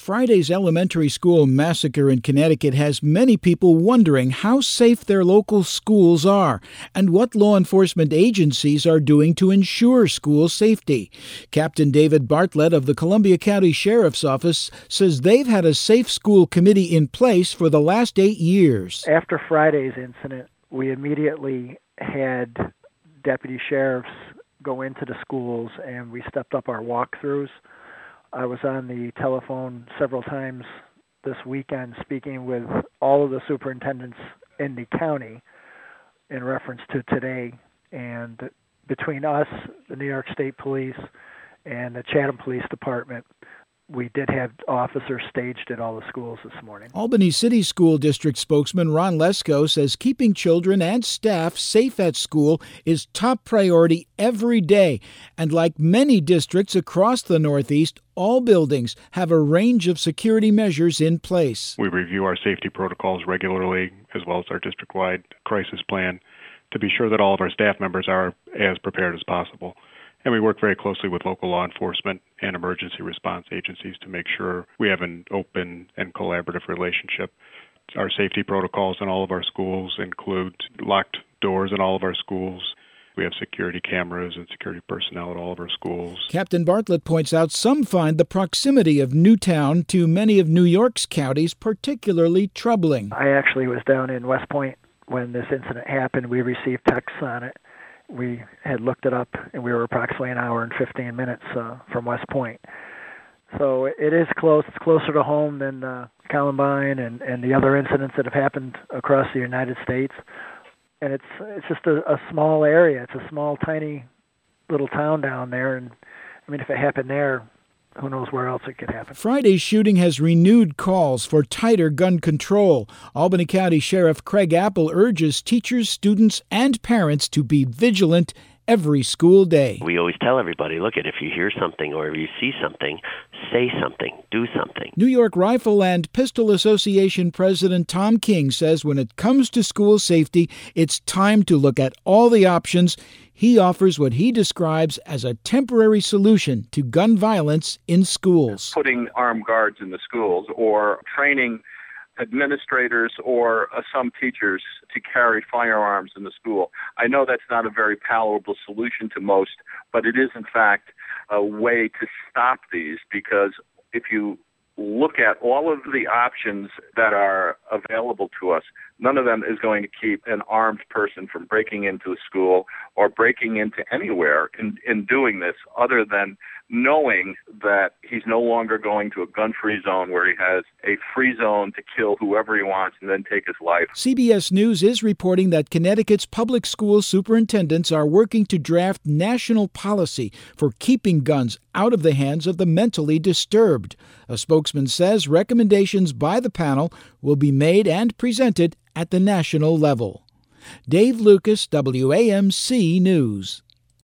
Friday's elementary school massacre in Connecticut has many people wondering how safe their local schools are and what law enforcement agencies are doing to ensure school safety. Captain David Bartlett of the Columbia County Sheriff's Office says they've had a safe school committee in place for the last 8 years. After Friday's incident, we immediately had deputy sheriffs go into the schools and we stepped up our walkthroughs. I was on the telephone several times this weekend speaking with all of the superintendents in the county in reference to today. And between us, the New York State Police, and the Chatham Police Department, we did have officers staged at all the schools this morning. Albany City School District spokesman Ron Lesko says keeping children and staff safe at school is top priority every day. And like many districts across the Northeast, all buildings have a range of security measures in place. We review our safety protocols regularly, as well as our district-wide crisis plan, to be sure that all of our staff members are as prepared as possible. And we work very closely with local law enforcement and emergency response agencies to make sure we have an open and collaborative relationship. Our safety protocols in all of our schools include locked doors in all of our schools. We have security cameras and security personnel at all of our schools. Captain Bartlett points out some find the proximity of Newtown to many of New York's counties particularly troubling. I actually was down in West Point when this incident happened. We received texts on it. We had looked it up, and we were approximately an hour and 15 minutes from West Point. So it is close. It's closer to home than Columbine and the other incidents that have happened across the United States. And it's just a small area. It's a small, tiny little town down there. And, I mean, if it happened there, who knows where else it could happen. Friday's shooting has renewed calls for tighter gun control. Albany County Sheriff Craig Apple urges teachers, students, and parents to be vigilant every school day. We always tell everybody, look, if you hear something or if you see something, say something, do something. New York Rifle and Pistol Association President Tom King says when it comes to school safety, it's time to look at all the options. He offers what he describes as a temporary solution to gun violence in schools. Putting armed guards in the schools or training administrators or some teachers to carry firearms in the school. I know that's not a very palatable solution to most, but it is in fact a way to stop these, because if you look at all of the options that are available to us, none of them is going to keep an armed person from breaking into a school or breaking into anywhere in doing this, other than knowing that he's no longer going to a gun-free zone where he has a free zone to kill whoever he wants and then take his life. CBS News is reporting that Connecticut's public school superintendents are working to draft national policy for keeping guns out of the hands of the mentally disturbed. A spokesman says recommendations by the panel will be made and presented at the national level. Dave Lucas, WAMC News.